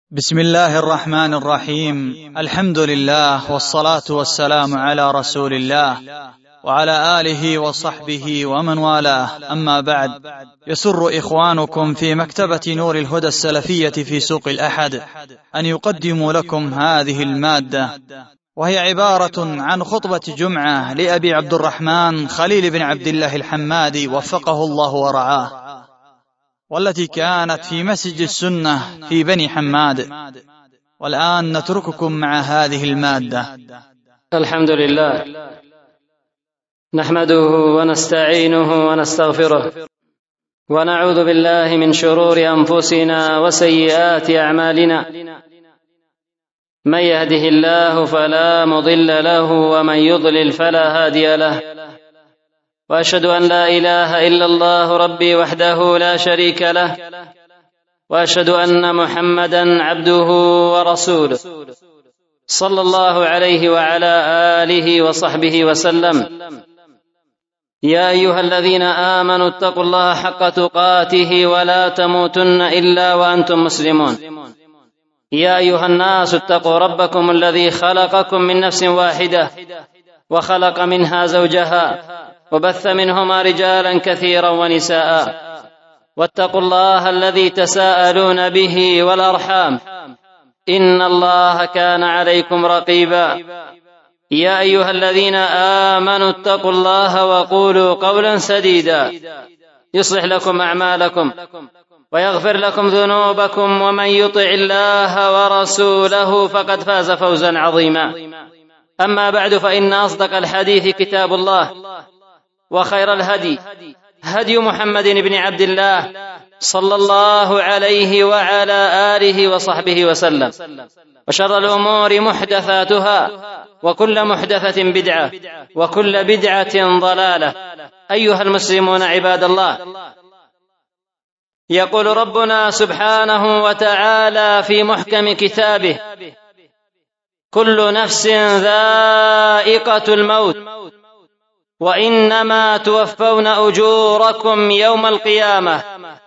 بسم الله الرحمن الرحيم. الحمد لله والصلاة والسلام على رسول الله وعلى آله وصحبه ومن والاه، أما بعد. يسر إخوانكم في مكتبة نور الهدى السلفية في سوق الأحد أن يقدموا لكم هذه المادة، وهي عبارة عن خطبة جمعة لأبي عبد الرحمن خليل بن عبد الله الحمادي وفقه الله ورعاه، والتي كانت في مسجد السنة في بني حماد. والآن نترككم مع هذه المادة. الحمد لله نحمده ونستعينه ونستغفره، ونعوذ بالله من شرور أنفسنا وسيئات أعمالنا. من يهده الله فلا مضل له، ومن يضلل فلا هادي له. وأشهد أن لا إله إلا الله ربي وحده لا شريك له، وأشهد أن محمدا عبده ورسوله صلى الله عليه وعلى آله وصحبه وسلم. يا أيها الذين آمنوا اتقوا الله حق تقاته ولا تموتن إلا وأنتم مسلمون. يا أيها الناس اتقوا ربكم الذي خلقكم من نفس واحدة، وخلق منها زوجها، وبث منهما رجالا كثيرا ونساء. واتقوا الله الذي تساءلون به والأرحام، إن الله كان عليكم رقيبا. يا أيها الذين آمنوا اتقوا الله وقولوا قولا سديدا يصلح لكم أعمالكم ويغفر لكم ذنوبكم، ومن يطع الله ورسوله فقد فاز فوزا عظيما. أما بعد، فإن أصدق الحديث كتاب الله، وخير الهدي هدي محمد بن عبد الله صلى الله عليه وعلى آله وصحبه وسلم. وشر الأمور محدثاتها، وكل محدثة بدعة، وكل بدعة ضلالة. أيها المسلمون عباد الله، يقول ربنا سبحانه وتعالى في محكم كتابه: كل نفس ذائقة الموت، وإنما توفون أجوركم يوم القيامة،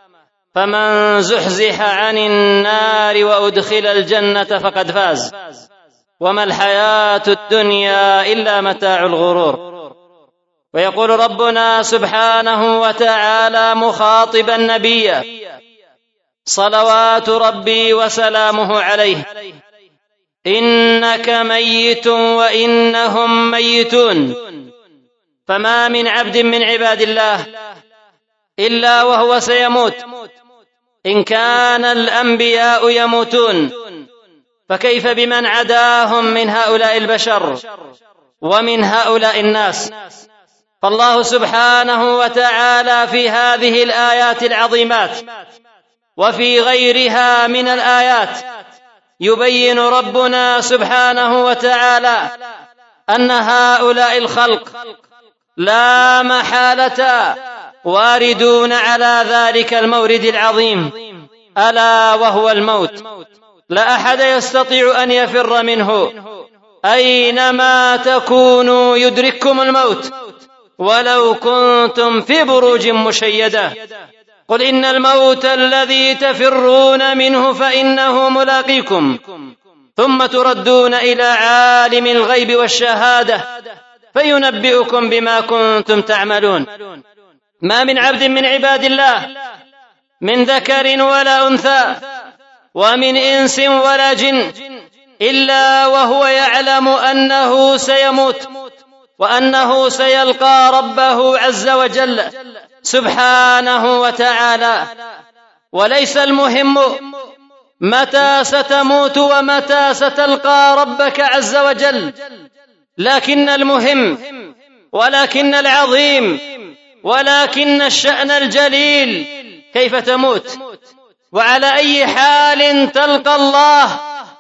فمن زحزح عن النار وأدخل الجنة فقد فاز، وما الحياة الدنيا إلا متاع الغرور. ويقول ربنا سبحانه وتعالى مخاطبا النبي صلوات ربي وسلامه عليه: إنك ميت وإنهم ميتون، فما من عبد من عباد الله إلا وهو سيموت. إن كان الأنبياء يموتون، فكيف بمن عداهم من هؤلاء البشر ومن هؤلاء الناس؟ فالله سبحانه وتعالى في هذه الآيات العظيمات وفي غيرها من الآيات يبين ربنا سبحانه وتعالى أن هؤلاء الخلق لا محالة واردون على ذلك المورد العظيم، ألا وهو الموت. لا أحد يستطيع أن يفر منه، أينما تكونوا يدرككم الموت ولو كنتم في بروج مشيدة. قل إن الموت الذي تفرون منه فإنه ملاقيكم، ثم تردون إلى عالم الغيب والشهادة فينبئكم بما كنتم تعملون. ما من عبد من عباد الله من ذكر ولا أنثى، ومن إنس ولا جن، إلا وهو يعلم أنه سيموت، وأنه سيلقى ربه عز وجل سبحانه وتعالى. وليس المهم متى ستموت ومتى ستلقى ربك عز وجل، لكن المهم ولكن العظيم ولكن الشأن الجليل كيف تموت، وعلى أي حال تلقى الله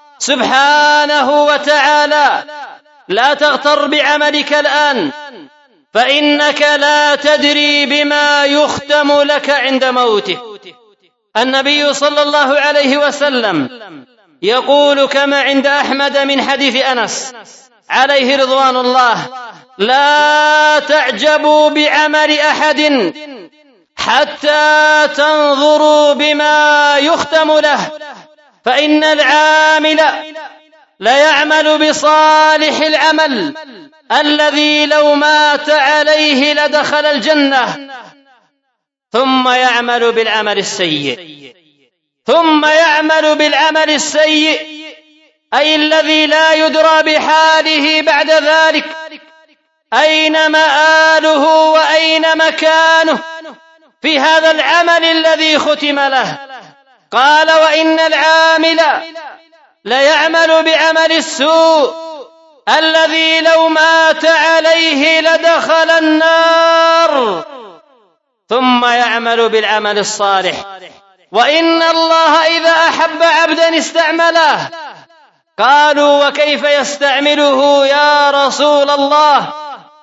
سبحانه وتعالى. لا تغتر بعملك الآن، فإنك لا تدري بما يختم لك عند موتك. النبي صلى الله عليه وسلم يقول كما عند أحمد من حديث أنس عليه رضوان الله: لا تعجبوا بعمل أحد حتى تنظروا بما يختم له، فإن العامل ليعمل بصالح العمل الذي لو مات عليه لدخل الجنة، ثم يعمل بالعمل السيء أي الذي لا يدرى بحاله بعد ذلك أين مآله وأين مكانه في هذا العمل الذي ختم له. قال: وإن العامل ليعمل بعمل السوء الذي لو مات عليه لدخل النار، ثم يعمل بالعمل الصالح. وإن الله إذا أحب عبدا استعمله. قالوا: وكيف يستعمله يا رسول الله؟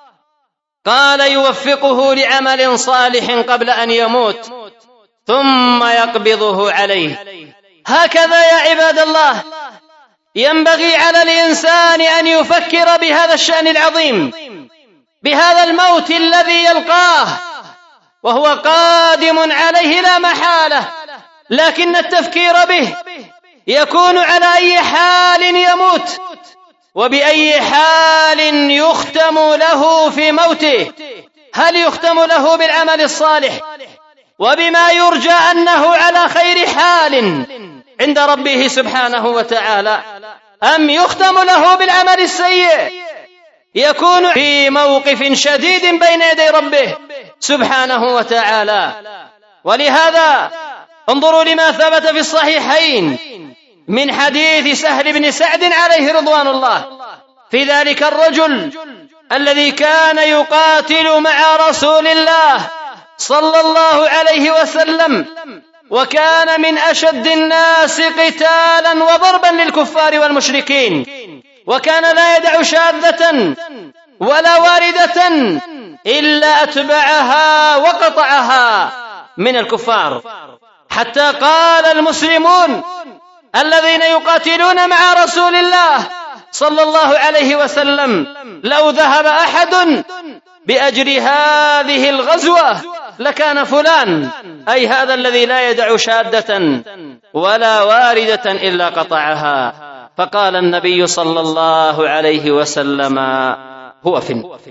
قال: يوفقه لعمل صالح قبل أن يموت ثم يقبضه عليه. هكذا يا عباد الله ينبغي على الإنسان أن يفكر بهذا الشأن العظيم، بهذا الموت الذي يلقاه وهو قادم عليه لا محالة، لكن التفكير به يكون على أي حال يموت وبأي حال يختم له في موته. هل يختم له بالعمل الصالح وبما يرجى أنه على خير حال عند ربه سبحانه وتعالى، أم يختم له بالعمل السيء يكون في موقف شديد بين يدي ربه سبحانه وتعالى؟ ولهذا انظروا لما ثبت في الصحيحين من حديث سهل بن سعد عليه رضوان الله في ذلك الرجل الذي كان يقاتل مع رسول الله صلى الله عليه وسلم، وكان من أشد الناس قتالا وضربا للكفار والمشركين، وكان لا يدع شاذة ولا واردة إلا أتبعها وقطعها من الكفار، حتى قال المسلمون الذين يقاتلون مع رسول الله صلى الله عليه وسلم: لو ذهب أحد بأجر هذه الغزوة لكان فلان، أي هذا الذي لا يدع شادة ولا واردة إلا قطعها. فقال النبي صلى الله عليه وسلم: هو في النار.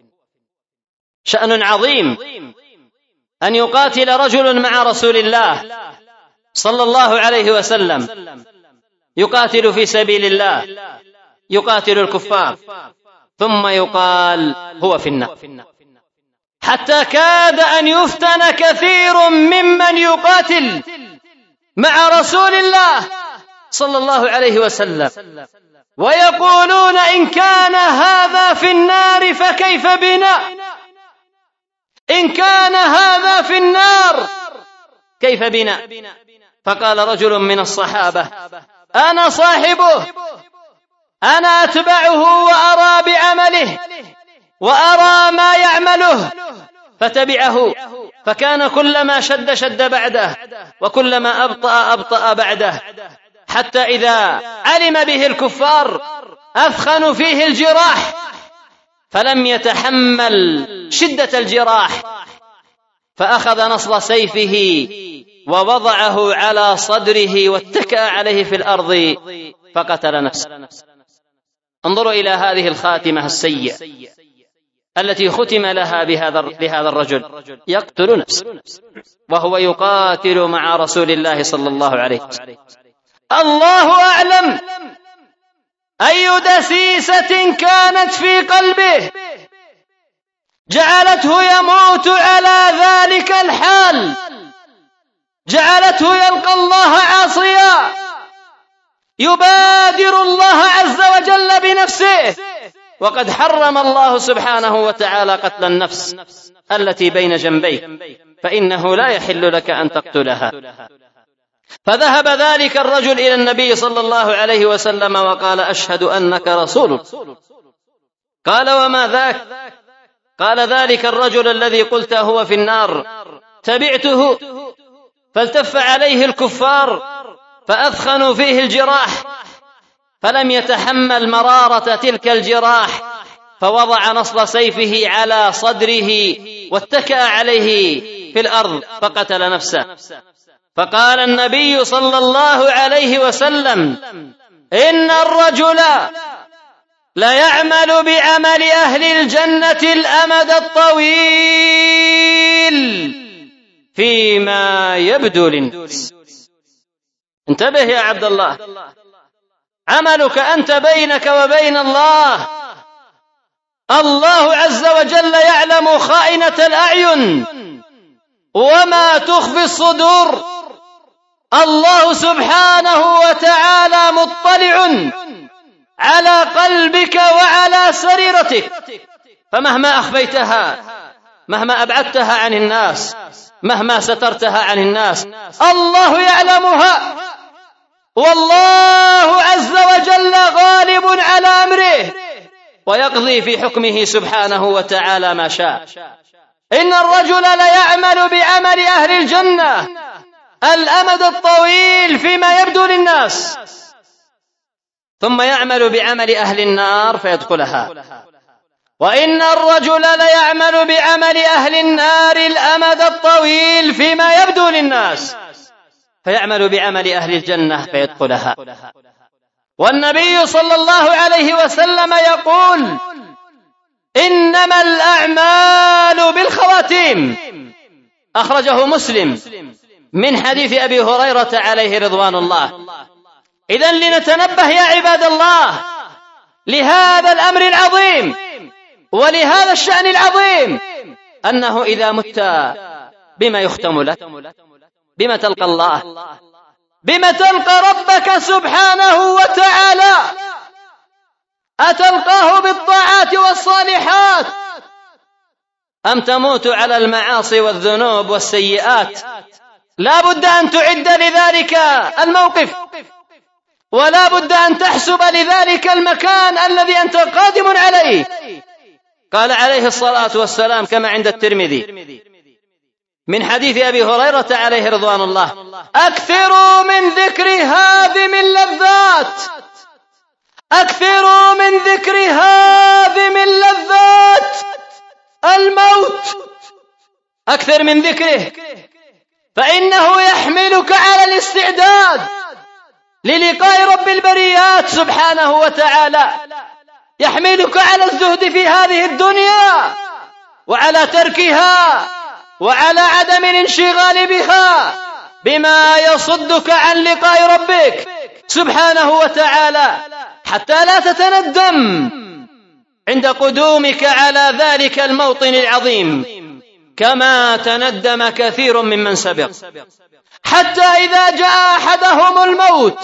شأن عظيم أن يقاتل رجل مع رسول الله صلى الله عليه وسلم، يقاتل في سبيل الله، يقاتل الكفار، ثم يقال هو في النار، حتى كاد أن يفتن كثير ممن يقاتل مع رسول الله صلى الله عليه وسلم، ويقولون: إن كان هذا في النار فكيف بنا؟ إن كان هذا في النار كيف بنا؟ فقال رجل من الصحابة: أنا صاحبه، أنا أتبعه وأرى بعمله وأرى ما يعمله، فتبعه، فكان كلما شد بعده وكلما أبطأ بعده، حتى إذا علم به الكفار أثخنوا فيه الجراح فلم يتحمل شدة الجراح، فأخذ نصل سيفه ووضعه على صدره واتكأ عليه في الأرض فقتل نفسه. انظروا إلى هذه الخاتمة السيئة التي ختم لها بهذا الرجل، يقتل نفسه وهو يقاتل مع رسول الله صلى الله عليه وسلم. الله أعلم أي دسيسة كانت في قلبه جعلته يموت على ذلك الحال، جعلته يلقى الله عاصيا، يبادر الله عز وجل بنفسه، وقد حرم الله سبحانه وتعالى قتل النفس التي بين جنبيك، فإنه لا يحل لك أن تقتلها. فذهب ذلك الرجل إلى النبي صلى الله عليه وسلم وقال: أشهد أنك رسول. قال: وما ذاك؟ قال: ذلك الرجل الذي قلت هو في النار تبعته، فالتف عليه الكفار فأثخنوا فيه الجراح، فلم يتحمل مرارة تلك الجراح، فوضع نصل سيفه على صدره واتكأ عليه في الأرض فقتل نفسه. فقال النبي صلى الله عليه وسلم: إن الرجل ليعمل بعمل أهل الجنة الأمد الطويل فيما يبدو للناس. انتبه يا عبد الله، عملك أنت بينك وبين الله. الله عز وجل يعلم خائنة الأعين وما تخفي الصدور. الله سبحانه وتعالى مطلع على قلبك وعلى سريرتك، فمهما أخفيتها، مهما أبعدتها عن الناس، مهما سترتها عن الناس، الله يعلمها. والله عز وجل غالب على أمره ويقضي في حكمه سبحانه وتعالى ما شاء. إن الرجل ليعمل بعمل أهل الجنة الأمد الطويل فيما يبدو للناس، ثم يعمل بعمل أهل النار فيدخلها. وإن الرجل ليعمل بعمل أهل النار الأمد الطويل فيما يبدو للناس فيعمل بعمل أهل الجنة فيدخلها. والنبي صلى الله عليه وسلم يقول: إنما الأعمال بالخواتيم. أخرجه مسلم من حديث أبي هريرة عليه رضوان الله. إذن لنتنبه يا عباد الله لهذا الأمر العظيم ولهذا الشأن العظيم، أنه إذا مت بما يختم لك؟ بما تلقى الله؟ بما تلقى ربك سبحانه وتعالى؟ أتلقاه بالطاعات والصالحات أم تموت على المعاصي والذنوب والسيئات؟ لا بد أن تعد لذلك الموقف، ولا بد أن تحسب لذلك المكان الذي أنت قادم عليه. قال عليه الصلاة والسلام كما عند الترمذي من حديث أبي هريرة عليه رضوان الله: أكثروا من ذكر هاذم اللذات، أكثروا من ذكر هاذم اللذات الموت، أكثر من ذكره، فإنه يحملك على الاستعداد للقاء رب البريات سبحانه وتعالى، يحملك على الزهد في هذه الدنيا وعلى تركها وعلى عدم الانشغال بها بما يصدك عن لقاء ربك سبحانه وتعالى، حتى لا تتندم عند قدومك على ذلك الموطن العظيم كما تندم كثير ممن سبق، حتى إذا جاء أحدهم الموت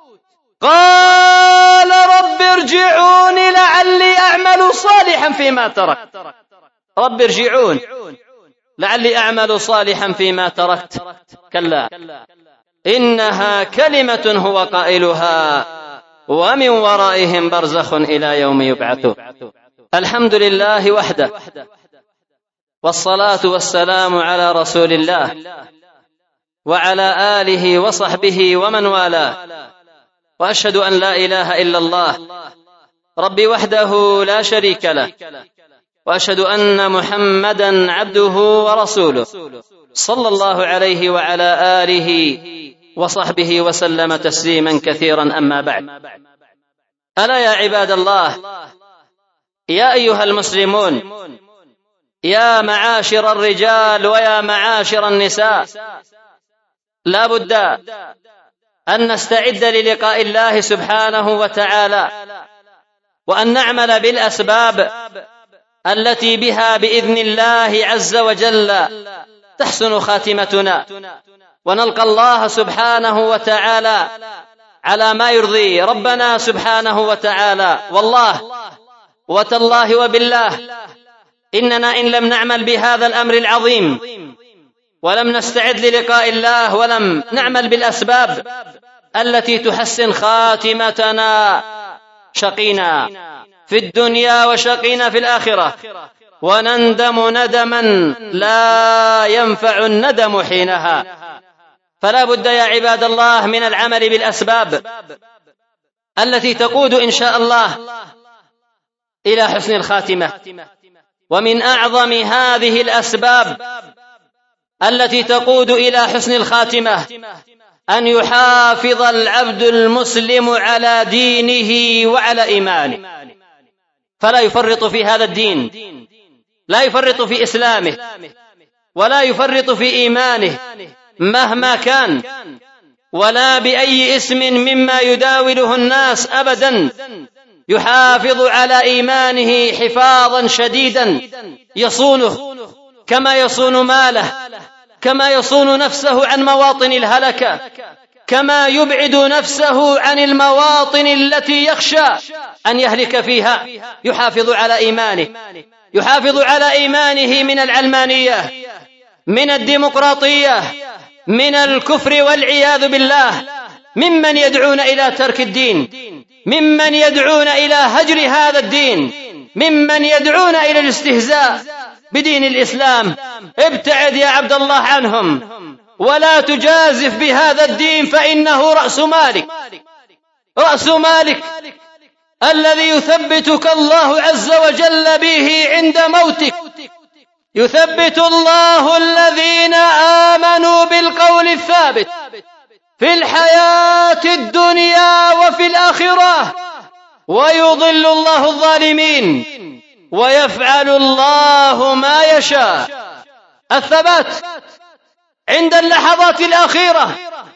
قال: رب ارجعوني لعلي أعمل صالحا فيما تركت. رب ارجعون لعلي أعمل صالحا فيما تركت. كلا إنها كلمة هو قائلها ومن ورائهم برزخ إلى يوم يبعثون. الحمد لله وحده، والصلاة والسلام على رسول الله وعلى آله وصحبه ومن والاه، وأشهد أن لا إله إلا الله ربي وحده لا شريك له، وأشهد أن محمدا عبده ورسوله صلى الله عليه وعلى آله وصحبه وسلم تسليما كثيرا. أما بعد، ألا يا عباد الله، يا أيها المسلمون، يا معاشر الرجال ويا معاشر النساء، لا بد أن نستعد للقاء الله سبحانه وتعالى، وأن نعمل بالأسباب التي بها بإذن الله عز وجل تحسن خاتمتنا ونلقى الله سبحانه وتعالى على ما يرضي ربنا سبحانه وتعالى. والله وتالله وبالله إننا إن لم نعمل بهذا الأمر العظيم ولم نستعد للقاء الله ولم نعمل بالأسباب التي تحسن خاتمتنا شقينا في الدنيا وشقينا في الآخرة، ونندم ندما لا ينفع الندم حينها. فلا بد يا عباد الله من العمل بالأسباب التي تقود إن شاء الله إلى حسن الخاتمة. ومن أعظم هذه الأسباب التي تقود إلى حسن الخاتمة أن يحافظ العبد المسلم على دينه وعلى إيمانه، فلا يفرط في هذا الدين، لا يفرط في إسلامه ولا يفرط في إيمانه مهما كان، ولا بأي اسم مما يداوله الناس أبدا. يحافظ على إيمانه حفاظا شديدا، يصونه كما يصون ماله، كما يصون نفسه عن مواطن الهلكة، كما يبعد نفسه عن المواطن التي يخشى أن يهلك فيها. يحافظ على إيمانه، يحافظ على إيمانه من العلمانية، من الديمقراطية، من الكفر والعياذ بالله، ممن يدعون إلى ترك الدين، ممن يدعون إلى هجر هذا الدين، ممن يدعون إلى الاستهزاء بدين الإسلام. ابتعد يا عبد الله عنهم، ولا تجازف بهذا الدين، فإنه رأس مالك، رأس مالك الذي يثبتك الله عز وجل به عند موتك. يثبت الله الذين آمنوا بالقول الثابت في الحياة الدنيا وفي الآخرة، ويضل الله الظالمين، ويفعل الله ما يشاء. الثبات عند اللحظات الأخيرة،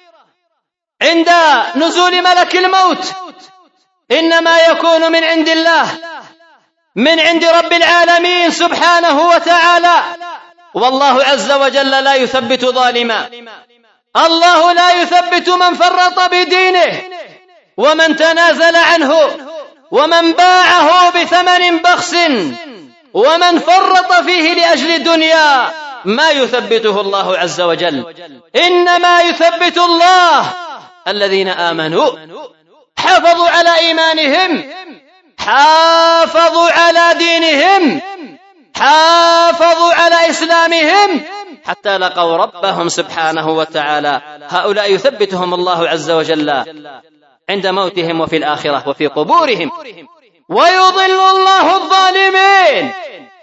عند نزول ملك الموت، إنما يكون من عند الله، من عند رب العالمين سبحانه وتعالى. والله عز وجل لا يثبت ظالما، الله لا يثبت من فرط بدينه ومن تنازل عنه ومن باعه بثمن بخس ومن فرط فيه لأجل الدنيا. ما يثبته الله عز وجل، إنما يثبت الله الذين آمنوا، حافظوا على إيمانهم، حافظوا على دينهم، حافظوا على إسلامهم حتى لقوا ربهم سبحانه وتعالى. هؤلاء يثبتهم الله عز وجل عند موتهم وفي الآخرة وفي قبورهم. ويضل الله الظالمين،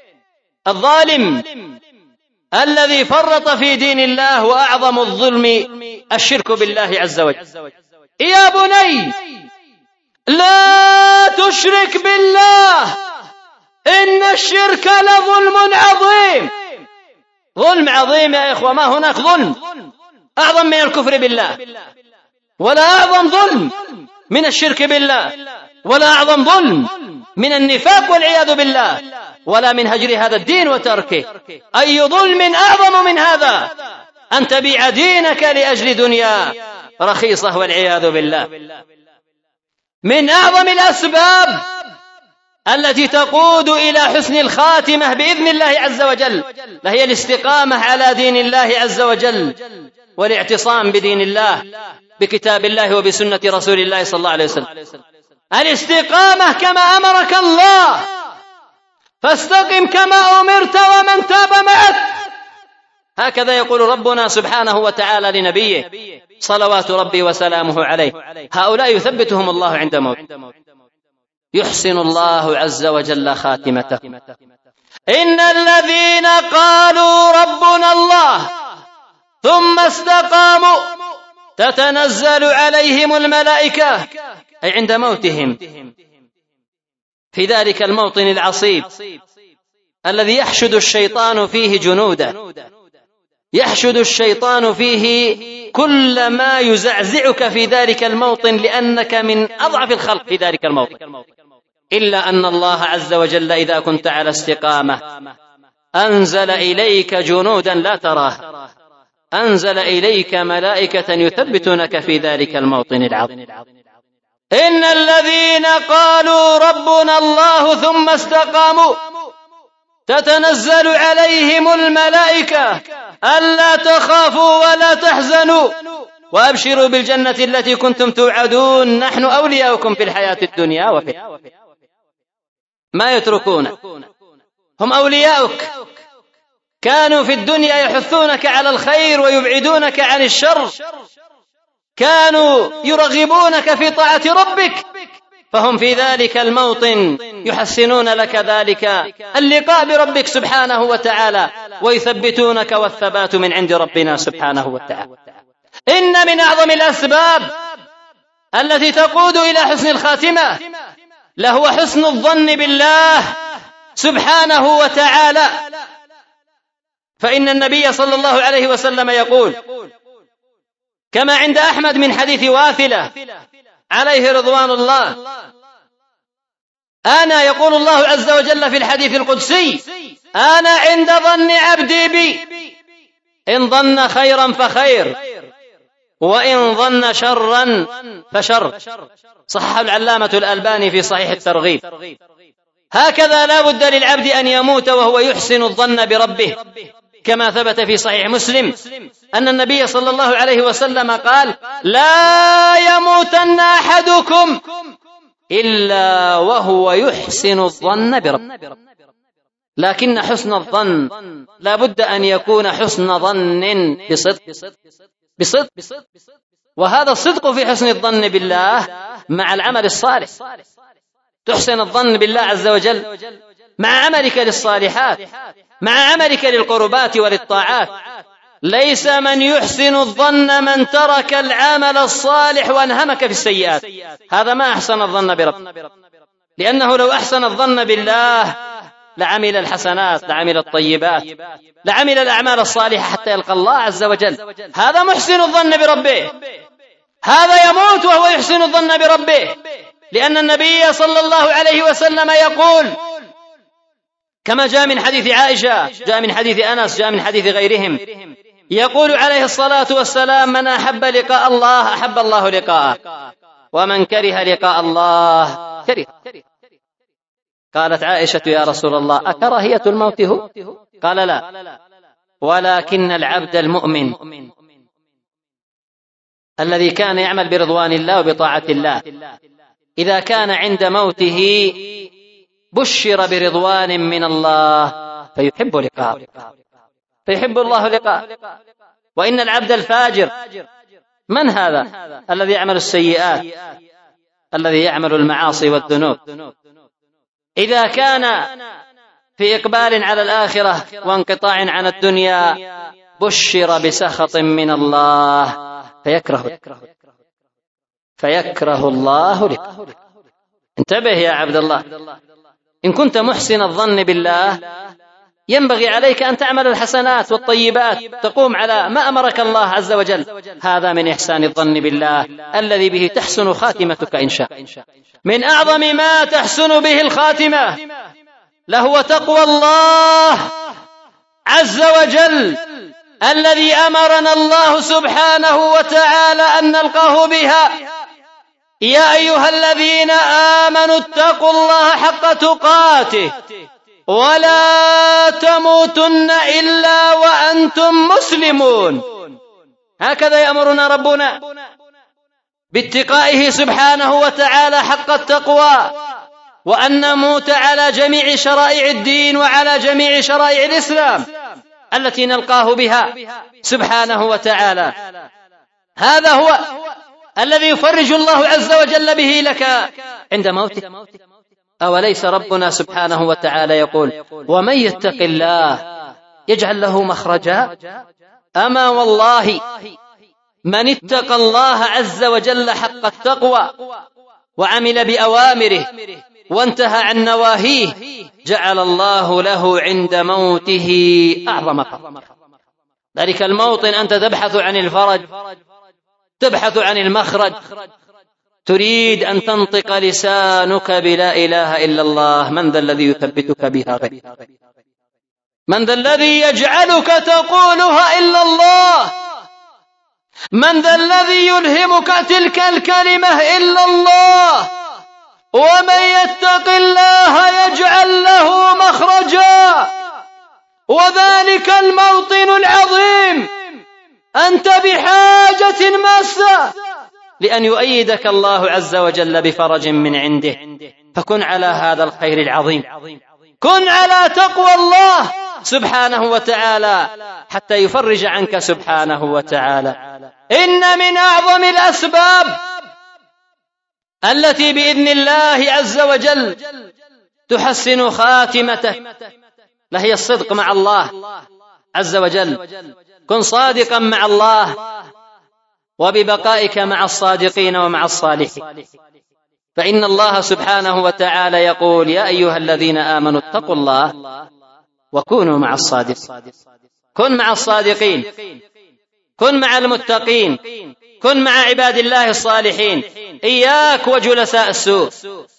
الظالم الذي فرط في دين الله، وأعظم الظلم الشرك بالله عز وجل. يا بني لا تشرك بالله، إن الشرك لظلم عظيم. ظلم عظيم يا إخوة، ما هناك ظلم أعظم من الكفر بالله، ولا أعظم ظلم من الشرك بالله، ولا أعظم ظلم من النفاق والعياذ بالله، ولا من هجر هذا الدين وتركه. أي ظلم أعظم من هذا، أن تبيع دينك لأجل دنيا رخيصة والعياذ بالله. من أعظم الأسباب التي تقود إلى حسن الخاتمة بإذن الله عز وجل هي الاستقامة على دين الله عز وجل، والاعتصام بدين الله، بكتاب الله وبسنة رسول الله صلى الله عليه وسلم. الاستقامة كما أمرك الله، فاستقم كما أمرت ومن تاب معك. هكذا يقول ربنا سبحانه وتعالى لنبيه صلوات ربي وسلامه عليه. هؤلاء يثبتهم الله عند موت، يحسن الله عز وجل خاتمته. إن الذين قالوا ربنا الله ثم استقاموا تتنزل عليهم الملائكة، أي عند موتهم، في ذلك الموطن العصيب الذي يحشد الشيطان فيه جنودا، يحشد الشيطان فيه كل ما يزعزعك في ذلك الموطن، لأنك من أضعف الخلق في ذلك الموطن. إلا أن الله عز وجل إذا كنت على استقامة أنزل إليك جنودا لا تراه، أنزل إليك ملائكة يثبتونك في ذلك الموطن العظيم. إن الذين قالوا ربنا الله ثم استقاموا تتنزل عليهم الملائكة ألا تخافوا ولا تحزنوا وأبشروا بالجنة التي كنتم توعدون، نحن أولياؤكم في الحياة الدنيا وفي ما يتركون. هم أولياؤك، كانوا في الدنيا يحثونك على الخير ويبعدونك عن الشر، كانوا يرغبونك في طاعة ربك، فهم في ذلك الموطن يحسنون لك ذلك اللقاء بربك سبحانه وتعالى. ويثبتونك، والثبات من عند ربنا سبحانه وتعالى. إن من أعظم الأسباب التي تقود إلى حسن الخاتمة لهو حسن الظن بالله سبحانه وتعالى. فإن النبي صلى الله عليه وسلم يقول كما عند أحمد من حديث واثلة عليه رضوان الله: أنا، يقول الله عز وجل في الحديث القدسي: أنا عند ظن عبدي بي، إن ظن خيرا فخير، وإن ظن شرا فشر. صحح العلامة الألباني في صحيح الترغيب. هكذا لا بد للعبد أن يموت وهو يحسن الظن بربه، كما ثبت في صحيح مسلم أن النبي صلى الله عليه وسلم قال: لا يموتن أحدكم إلا وهو يحسن الظن بربه. لكن حسن الظن لا بد أن يكون حسن ظن بصدق، وهذا الصدق في حسن الظن بالله مع العمل الصالح. تحسن الظن بالله عز وجل مع عملك للصالحات، مع عملك للقربات وللطاعات. ليس من يحسن الظن من ترك العمل الصالح وانهمك في السيئات، هذا ما أحسن الظن بربه، لأنه لو أحسن الظن بالله لعمل الحسنات، لعمل الطيبات، لعمل الأعمال الصالحة حتى يلقى الله عز وجل. هذا محسن الظن بربه، هذا يموت وهو يحسن الظن بربه، لأن النبي صلى الله عليه وسلم يقول كما جاء من حديث عائشة، جاء من حديث أنس، جاء من حديث غيرهم، يقول عليه الصلاة والسلام: من أحب لقاء الله أحب الله لقاءه، ومن كره لقاء الله كره. قالت عائشة: يا رسول الله، أكراهية الموت هو؟ قال: لا، ولكن العبد المؤمن الذي كان يعمل برضوان الله وبطاعة الله إذا كان عند موته بشر برضوان من الله فيحب لقاءه، فيحب الله لقاءه. وإن العبد الفاجر من هذا؟ الذي يعمل السيئات، الذي يعمل المعاصي والذنوب، إذا كان في إقبال على الآخرة وانقطاع عن الدنيا بشر بسخط من الله فيكره الله لقاءه. انتبه يا عبد الله، إن كنت محسن الظن بالله ينبغي عليك أن تعمل الحسنات والطيبات، تقوم على ما أمرك الله عز وجل. هذا من إحسان الظن بالله الذي به تحسن خاتمتك إن شاء. من أعظم ما تحسن به الخاتمة لهو تقوى الله عز وجل الذي أمرنا الله سبحانه وتعالى أن نلقاه بها: يا أيها الذين آمنوا اتقوا الله حق تقاته ولا تموتن إلا وأنتم مسلمون. هكذا يأمرنا ربنا باتقائه سبحانه وتعالى حق التقوى، وأن نموت على جميع شرائع الدين وعلى جميع شرائع الإسلام التي نلقاه بها سبحانه وتعالى. هذا هو الذي يفرج الله عز وجل به لك عند موتك. أوليس ربنا سبحانه وتعالى يقول: ومن يتق الله يجعل له مخرجا؟ أما والله من اتقى الله عز وجل حق التقوى وعمل بأوامره وانتهى عن نواهيه جعل الله له عند موته أعظم قدر. ذلك الموطن أنت تبحث عن الفرج، تبحث عن المخرج، تريد أن تنطق لسانك بلا إله إلا الله. من ذا الذي يثبتك بها غير؟ من ذا الذي يجعلك تقولها إلا الله؟ من ذا الذي يلهمك تلك الكلمة إلا الله؟ ومن يتق الله يجعل له مخرجا. وذلك الموطن العظيم أنت بحاجة ماسة لأن يؤيدك الله عز وجل بفرج من عنده، فكن على هذا الخير العظيم، كن على تقوى الله سبحانه وتعالى حتى يفرج عنك سبحانه وتعالى. إن من أعظم الأسباب التي بإذن الله عز وجل تحسن خاتمتك لهي الصدق مع الله عز وجل. كن صادقا مع الله وببقائك مع الصادقين ومع الصالحين، فإن الله سبحانه وتعالى يقول: يا أيها الذين آمنوا اتقوا الله وكونوا مع الصادقين. كن مع الصادقين، كن مع المتقين، كن مع عباد الله الصالحين. إياك وجلساء السوء،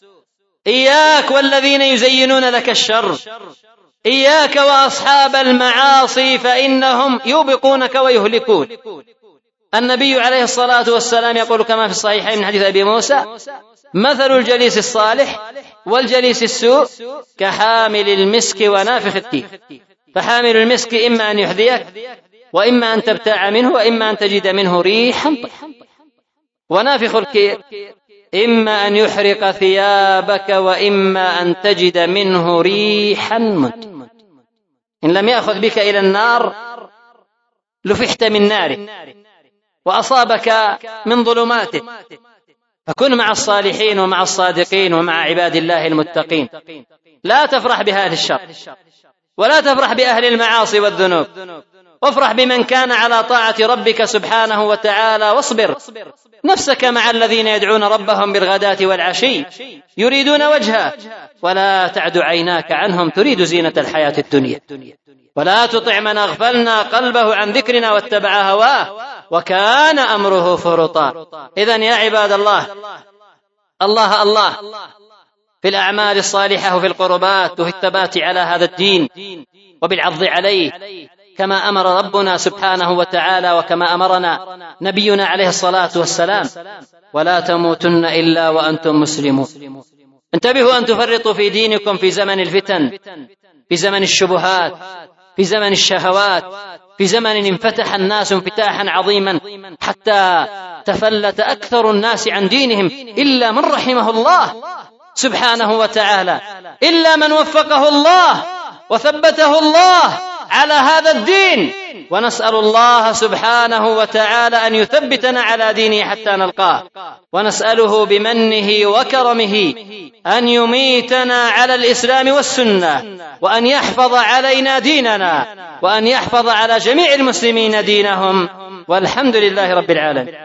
إياك والذين يزينون لك الشر، إياك وأصحاب المعاصي فإنهم يوبقونك ويهلكون. النبي عليه الصلاة والسلام يقول كما في الصحيحين من حديث أبي موسى: مثل الجليس الصالح والجليس السوء كحامل المسك ونافخ التيك. فحامل المسك إما أن يحذيك، وإما أن تبتاع منه، وإما أن تجد منه ريحا طيبا. ونافخ الكير إما أن يحرق ثيابك، وإما أن تجد منه ريحا منتنا. إن لم يأخذ بك إلى النار لفحت من ناره وأصابك من ظلماته. فكن مع الصالحين ومع الصادقين ومع عباد الله المتقين. لا تفرح بأهل الشر ولا تفرح بأهل المعاصي والذنوب، وافرح بمن كان على طاعة ربك سبحانه وتعالى، واصبر نفسك مع الذين يدعون ربهم بالغداة والعشي يريدون وجهه، ولا تعد عيناك عنهم تريد زينة الحياة الدنيا. ولا تطع من أغفلنا قلبه عن ذكرنا واتبع هواه وكان أمره فرطا. إذن يا عباد الله، الله الله في الأعمال الصالحة وفي القربات وفي الثبات على هذا الدين وبالعض عليه، كما أمر ربنا سبحانه وتعالى وكما أمرنا نبينا عليه الصلاة والسلام: ولا تموتن إلا وأنتم مسلمون. انتبهوا أن تفرطوا في دينكم في زمن الفتن، في زمن الشبهات، في زمن الشهوات، في زمن انفتح الناس انفتاحا عظيما حتى تفلت أكثر الناس عن دينهم إلا من رحمه الله سبحانه وتعالى، إلا من وفقه الله وثبته الله على هذا الدين. ونسأل الله سبحانه وتعالى أن يثبتنا على دينه حتى نلقاه، ونسأله بمنه وكرمه أن يميتنا على الإسلام والسنة، وأن يحفظ علينا ديننا، وأن يحفظ على جميع المسلمين دينهم، والحمد لله رب العالمين.